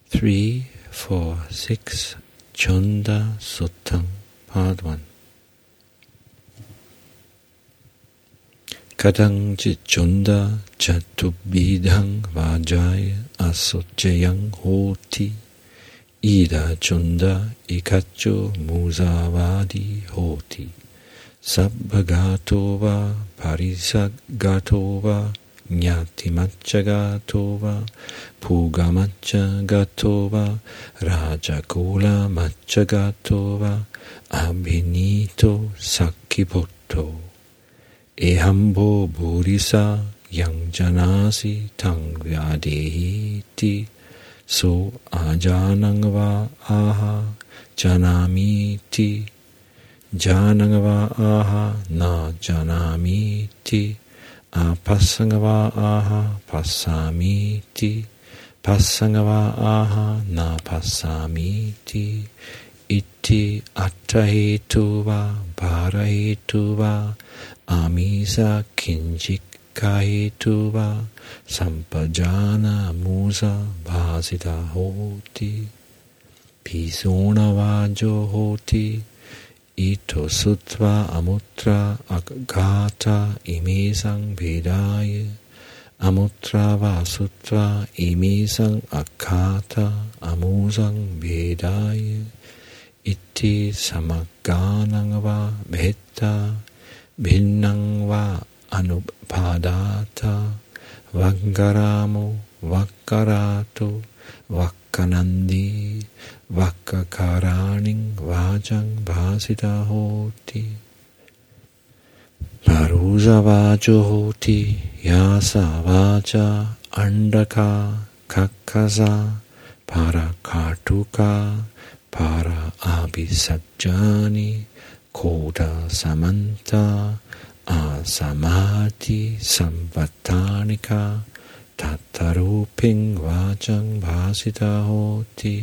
3, 4, 6, Chunda Suttam, Part 1. Kadangchit Chunda Chatubhidhang Vajaya Asocayang Hoti Ida Chunda Ikacho Musavadi Hoti Sabbhagatova Parisagatova Nyatimachagatova Pugamachagatova Rajakula Machagatova Abhinito Sakkipoto Ehambo Burisa Yang Janasi Tang Vyadehiti So Ajanangva Aha Janamiti Janangva Aha Na Janamiti Apasangava Aha Passamiti Passangava Aha Na Passamiti Iti Attahetuva Parahetuva Amisa Kinchikahetuva Sampajana Musa Bhasita Hoti Pisona Vajo Hoti Ito Sutva Amutra Aghata Imesang Vedaya Amutra Vasutva Imesang Aghata Amusang Vedaya Iti Samaganangva Bhetta Bhinnangva Anupadata Vagaramo Vakarato Vakkanandi Vakkakaraning Vajang Bhasita Hoti Parusa Vajo Hoti Yasa Vaja Andaka Kakkasa Parakatuka Para Abhisajjani Kota Samanta Asamati Sampatanika Tattaruping Vajang Bhasita Hoti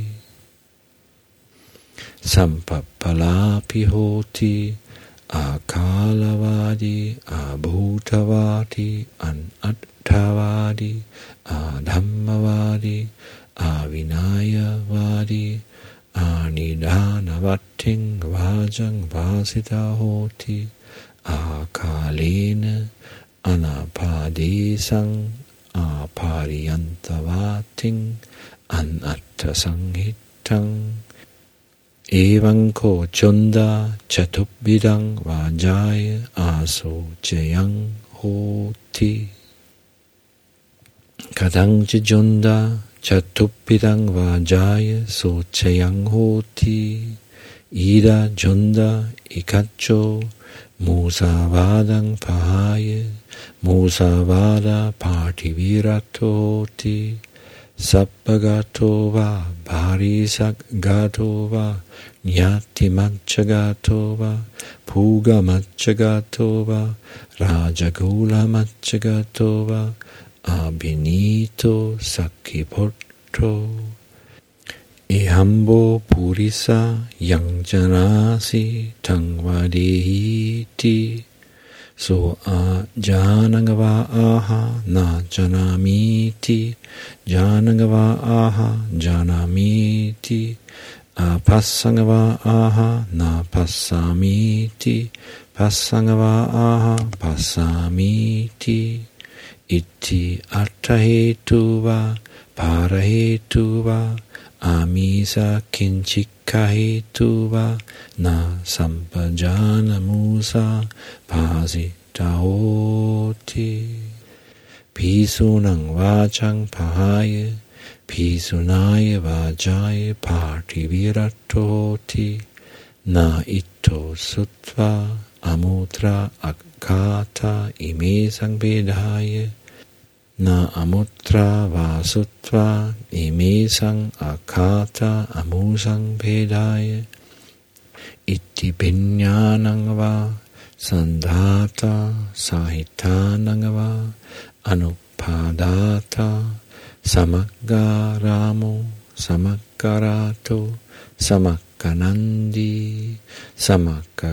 Sampapalapi Hoti Akalavadi Abhutavadi Anattavadi Adhammavadi Avinayavadi Anidhanavating Vajang Bhasita Hoti Akalena Anapadesang Apariyantavating Anattasanghitang Evanko Chunda Chatubhidang Vajaya Asocayang Hoti Kadangchit Chunda Chatubhidang Vajaya Socayang Hoti Ida Chunda Ikacho Musavadang Pahaya Musavada Partiviratto Hoti Sabbhagatova Bharisagatova Nyatimachagatova Pugamachagatova Rajagula Machagatova Abhinito Sakkipoto Ehambo Purisa Yang Janasi Tangvadehiti So Janangava Aha Na Janamiti Janangava Aha Janamiti Passangava Aha Na Passamiti Passangava Aha Passamiti Iti Attahetuva Parahetuva Amisa Kinchikahetuva Na Sampajana Musa Bhasita Hoti Pisunang Vajang Pahaya Pisunaya Vajaya Partiviratto Hoti Na Ito Sutva Amutra Aghata Imesang Vedaya Na Amutra Vasutva Imesang Aghata Amusang Vedaya Iti Pinyanangva Sandhata Sahitanangva Anupadata Samaggaramo Samaggarato Samakkanandi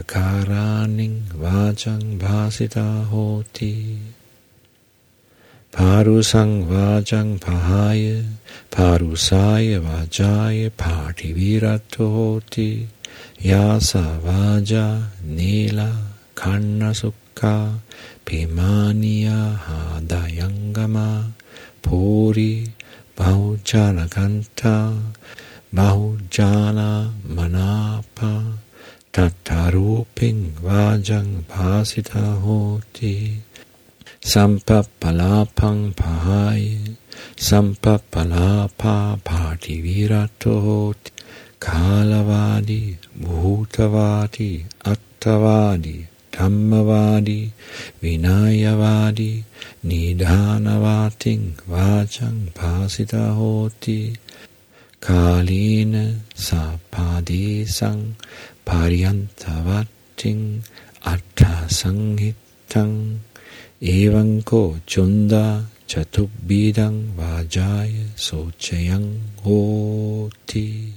Samakkakaraning Vajang Bhasita Hoti Parusang vajang pahaya, parusaya vajaya pativirato hoti, yasa vaja nila karna sukha, pimaniya hadayangama, puri bahujana kanta, bahujana manapa, tataruping vajang pasita hoti. Sampapalapang pahaya, sampapalapa pativirato hoti, kalavadi, bhutavadi, attavadi, dhammavadi, vinayavadi, nidhanavating vajang pasita hoti, kalina sapadesang paryantavating atta sanghitang, evanko chunda chatubhidang vajaya sochayang hoti.